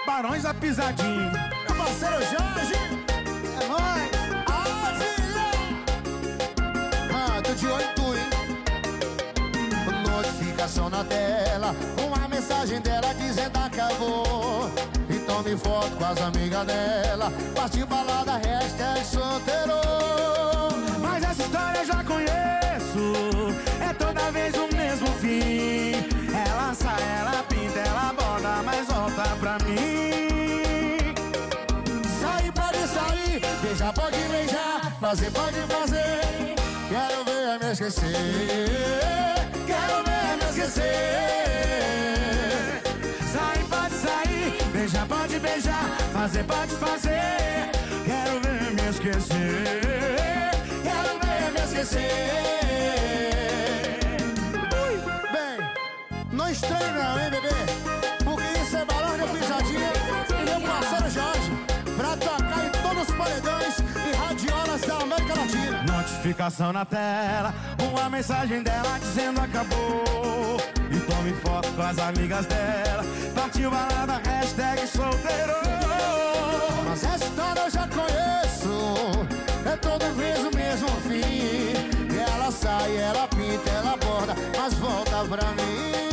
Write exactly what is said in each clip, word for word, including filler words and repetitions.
Barões da Pisadinha. Meu parceiro Jorge, é nóis. Ah, filha! Ah, tô de olho em tu, hein? Notificação na tela, uma mensagem dela dizendo acabou. E tome foto com as amigas dela, partiu balada, hashtag solteiro. Mas essa história eu já conheço, é toda vez o mesmo fim. Ela sai, ela pinta, ela borda, mas volta pra mim. Sair pode sair, beijar pode beijar, fazer pode fazer. Quero ver me esquecer, quero ver me esquecer. Sair pode sair, beijar pode beijar, fazer pode fazer. Quero ver me esquecer, quero ver me esquecer. Bem, não estranho não, hein, bebê? Porque isso é Barões da Pisadinha e meu parceiro Jorge, pra tocar em todos os paredões e radiolas da América Latina. Notificação na tela, uma mensagem dela dizendo acabou. E tome foto com as amigas dela, partiu balada, hashtag solteiro. Mas essa história eu já conheço, é toda vez o mesmo fim. E ela sai, ela pinta, ela borda, mas volta pra mim.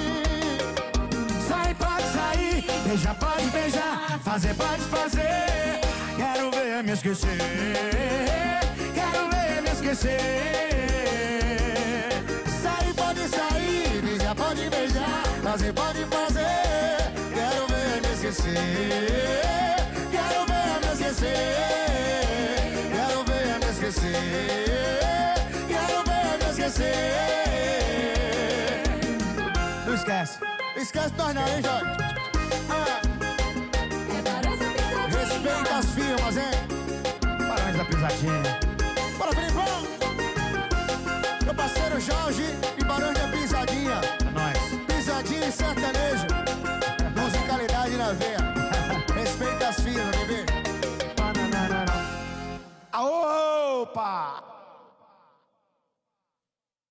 Sai pode sair, beijar pode beijar, fazer pode fazer. Quero ver me esquecer, quero ver me esquecer. Sair pode sair, beijar pode beijar, fazer pode fazer. Quero ver me esquecer, quero ver me esquecer. Quero ver me esquecer, quero ver me esquecer. Não esquece. Esquece nós não, hein, Jorge? Ah. Respeita as firmas, hein? Barões da Pisadinha. Bora, Filipão! Meu parceiro Jorge e Barões da Pisadinha. É nóis. Pisadinha e sertanejo. Musicalidade na veia. Respeita as firmas, bebê. Opa!